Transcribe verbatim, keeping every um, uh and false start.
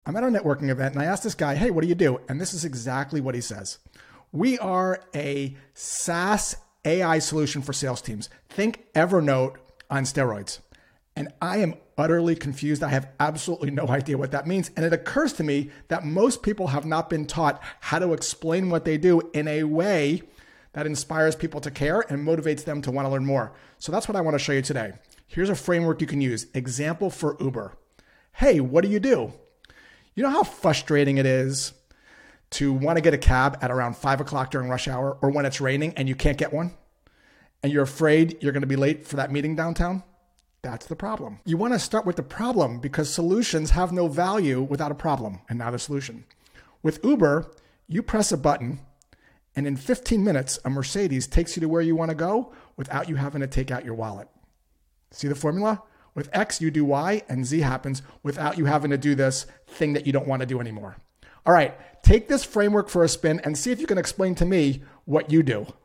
I'm at a networking event and I asked this guy, hey, what do you do? And this is exactly what he says. We are a SaaS A I solution for sales teams. Think Evernote on steroids. And I am utterly confused. I have absolutely no idea what that means. And it occurs to me that most people have not been taught how to explain what they do in a way that inspires people to care and motivates them to want to learn more. So that's what I want to show you today. Here's a framework you can use. Example for Uber. Hey, what do you do? You know how frustrating it is to want to get a cab at around five o'clock during rush hour or when it's raining and you can't get one? And you're afraid you're going to be late for that meeting downtown? That's the problem. You want to start with the problem because solutions have no value without a problem and not a solution. With Uber, you press a button and in fifteen minutes, a Mercedes takes you to where you want to go without you having to take out your wallet. See the formula? With X, you do Y, and Z happens without you having to do this thing that you don't want to do anymore. All right, take this framework for a spin and see if you can explain to me what you do.